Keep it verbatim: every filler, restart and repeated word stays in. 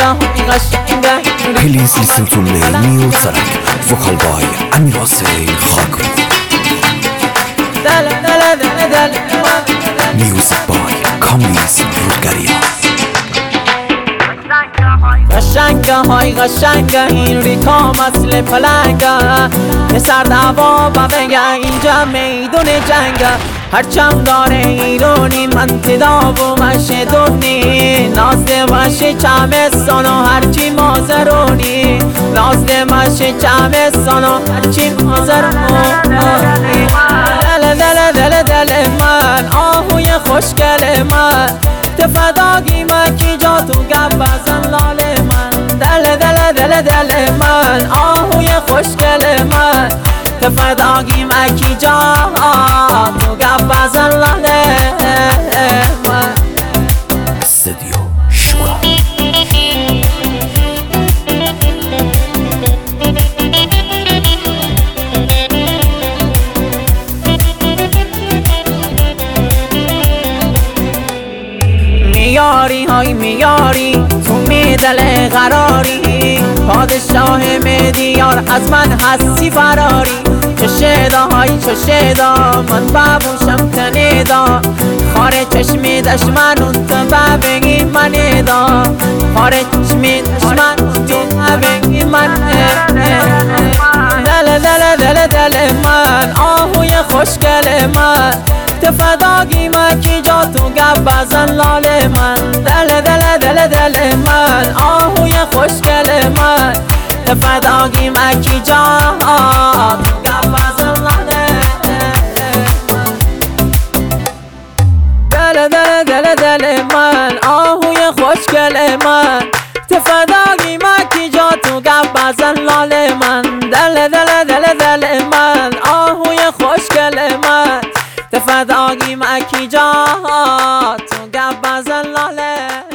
Please listen to me, New Sarak, vocal by Amir Hossein Khakri. Music by Kamis Rudgaria. قشنگه های قشنگه این ریکا مثل پلنگه یه سرد هوا با بگه اینجا میدون جنگه هرچم داره ایرونی من تدا و مشه دونی نازده مشه چمستان و هرچی مازرونی نازده مشه چمستان و هرچی مازرونی دل دل دل دل من آهوی خوشگل من تفداگی من کی جا تو گم بزن لال من دل دل دل دل من آهوی خوشگل من تفداگی من کی جا تو گم بزن لال من استدیو شورا. میاری های میاری تو میدل قراری پادشاه میدیار از من هستی فراری چشدا های چشدا من بابوشم تنیدا خاره چشمی دشمن اون تو ببگی من دا خاره چشمی دشمن اون تو ببگی من دل دل دل دل من آهوی خوشگل من تفداگی من کی جا تو گم بزن لال من دل دل دل دل من آهوی خوشگل من تفداگی من کی جا تو گم بزن لال دل دل دل دل من آهوی خوشگل من تفداگی من کی جا تو گم بزن لال من دل دل دل دل من آهوی خوشگل من تفداگی من کی جا تو گم بزن لاله